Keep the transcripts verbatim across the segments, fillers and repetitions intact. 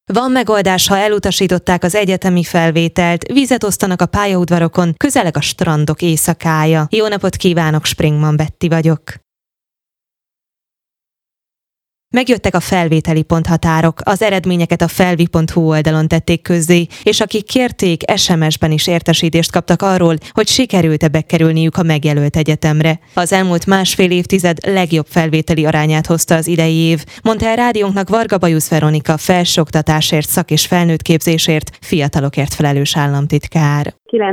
Van megoldás, ha elutasították az egyetemi felvételt, vizet osztanak a pályaudvarokon, közeleg a strandok éjszakája. Jó napot kívánok, Springman Betty vagyok. Megjöttek a felvételi ponthatárok, az eredményeket a felvi pont hu oldalon tették közzé, és akik kérték, es em es-ben is értesítést kaptak arról, hogy sikerült-e bekerülniük a megjelölt egyetemre. Az elmúlt másfél évtized legjobb felvételi arányát hozta az idei év, mondta el rádiónknak Varga Bajusz Veronika felsőoktatásért, szak- és felnőttképzésért, fiatalokért felelős államtitkár.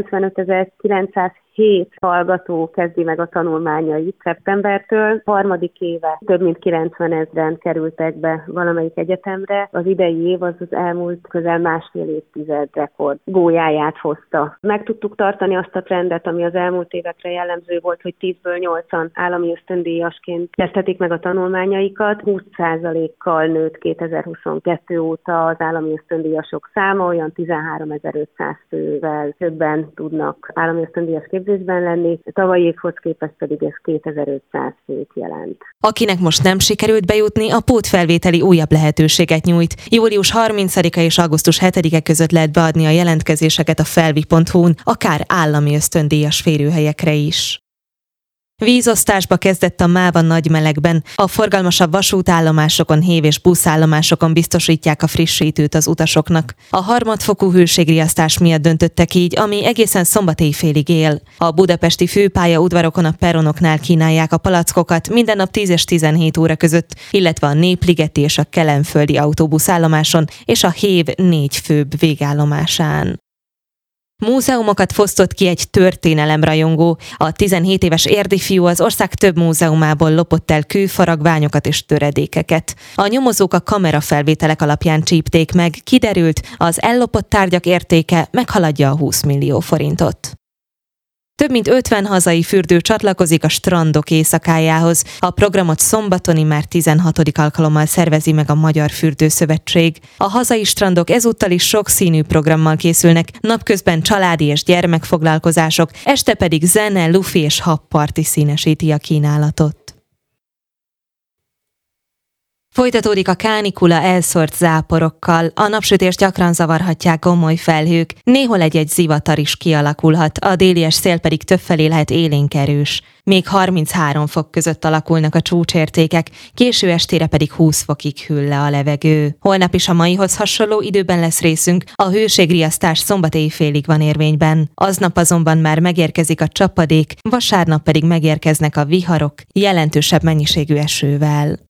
kilencvenötezer-kilencszázhét hallgató kezdi meg a tanulmányait szeptembertől. Harmadik éve több mint kilencvenezren kerültek be valamelyik egyetemre. Az idei év az az elmúlt közel másfél évtized rekord gólyáját hozta. Meg tudtuk tartani azt a trendet, ami az elmúlt évekre jellemző volt, hogy tízből nyolcan állami ösztöndíjasként kezdhetik meg a tanulmányaikat. húsz százalékkal nőtt kétezer-huszonkettő óta az állami ösztöndíjasok száma, olyan tizenháromezer-ötszáz fővel többen tudnak állami ösztöndíjas képzésben lenni, tavalyi évhoz képest pedig ez kétezer-ötszáz főt jelent. Akinek most nem sikerült bejutni, a pótfelvételi újabb lehetőséget nyújt. július harmincadika és augusztus hetedike között lehet beadni a jelentkezéseket a felvi pont hu-n, akár állami ösztöndíjas férőhelyekre is. Vízosztásba kezdett a MÁV a Nagymelegben. A forgalmasabb vasútállomásokon, hév- és buszállomásokon biztosítják a frissítőt az utasoknak. A harmadfokú hőségriasztás miatt döntöttek így, ami egészen szombat éjfélig él. A budapesti főpálya udvarokon a peronoknál kínálják a palackokat minden nap tíz és tizenhét óra között, illetve a Népligeti és a Kelenföldi autóbuszállomáson és a hév négy főbb végállomásán. Múzeumokat fosztott ki egy történelemrajongó. A tizenhét éves érdi fiú az ország több múzeumából lopott el kőfaragványokat és töredékeket. A nyomozók a kamerafelvételek alapján csípték meg, kiderült, az ellopott tárgyak értéke meghaladja a húsz millió forintot. Több mint ötven hazai fürdő csatlakozik a strandok éjszakájához. A programot szombaton immár tizenhatodik alkalommal szervezi meg a Magyar Fürdőszövetség. A hazai strandok ezúttal is sokszínű programmal készülnek, napközben családi és gyermekfoglalkozások, este pedig zene, lufi és habparti színesíti a kínálatot. Folytatódik a kánikula elszórt záporokkal, a napsütést gyakran zavarhatják gomoly felhők, néhol egy-egy zivatar is kialakulhat, a délies szél pedig többfelé lehet élénk erős. Még harminchárom fok között alakulnak a csúcsértékek, késő estére pedig húsz fokig hűl le a levegő. Holnap is a maihoz hasonló időben lesz részünk, a hőségriasztás szombat éjfélig van érvényben. Aznap azonban már megérkezik a csapadék, vasárnap pedig megérkeznek a viharok, jelentősebb mennyiségű esővel.